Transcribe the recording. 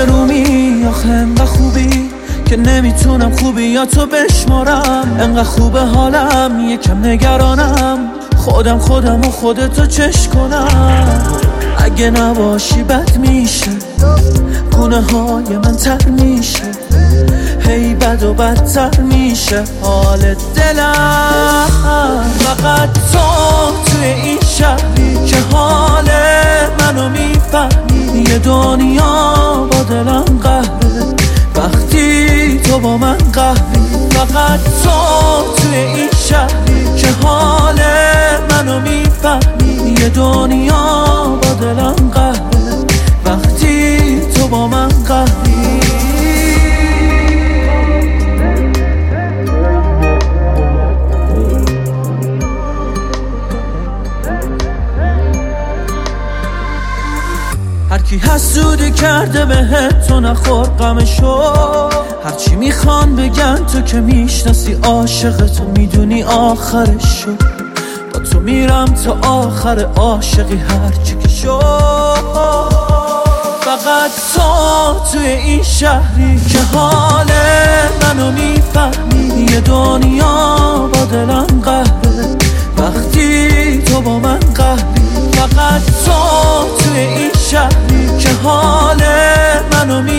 آرومی آخه انقدر خوبی که نمیتونم خوبیاتو بشمارم. انقدر خوبه حالم یکم نگرانم، خودم و خودتو چش کنم. اگه نباشی بد میشه، گونه های من تر میشه، هی بد و بدتر میشه حال دلم. فقط تو توی این شهری که حال منو میفهمی. یه دنیا با دلم قهره وقتی تو با من قهری. فقط تو توی این شهری که حال منو میفهمی. یه دنیا با دلم قهره وقتی تو با من قهری. هرکی حسودی کرده بهت تو نخور غمشو. هرچی میخوان بگن تو که میشناسی عاشقتو میدونی آخرشو. با تو میرم تا آخر عاشقی هرچی که شو. فقط تو توی این شهری که حال منو میفهمی. یه دنیا با دلم قهره وقتی تو با من قهری. فقط تو توی این شهری که حال منو میفهمی.